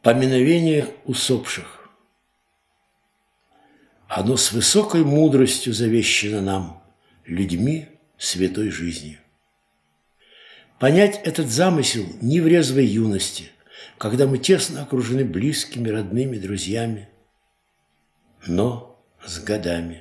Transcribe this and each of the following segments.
Поминовение усопших. Оно с высокой мудростью завещено нам, людьми святой жизни. Понять этот замысел не в резвой юности, когда мы тесно окружены близкими, родными, друзьями, но с годами.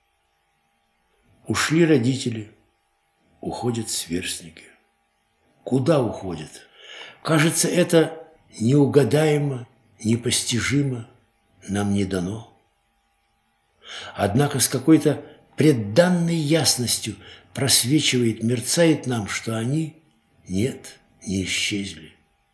Ушли родители, уходят сверстники. Куда уходят? Кажется, это неугадаемо, непостижимо нам не дано. Однако с какой-то предданной ясностью просвечивает, мерцает нам, что они, нет, не исчезли.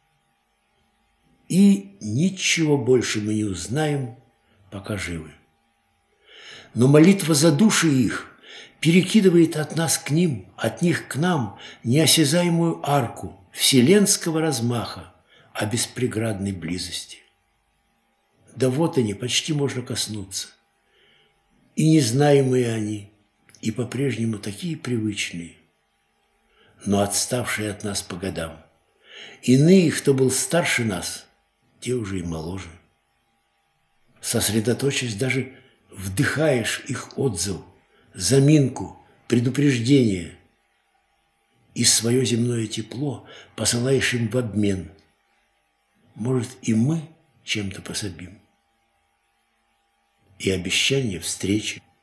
И ничего больше мы не узнаем, пока живы. Но молитва за души их перекидывает от нас к ним, от них к нам неосязаемую арку вселенского размаха о беспреградной близости. Да вот они, почти можно коснуться. И незнаемые они, и по-прежнему такие привычные, но отставшие от нас по годам. Иные, кто был старше нас, те уже и моложе. Сосредоточившись, даже вдыхаешь их отзыв, заминку, предупреждение, и свое земное тепло посылаешь им в обмен. Может, и мы чем-то пособим. И обещание встречи.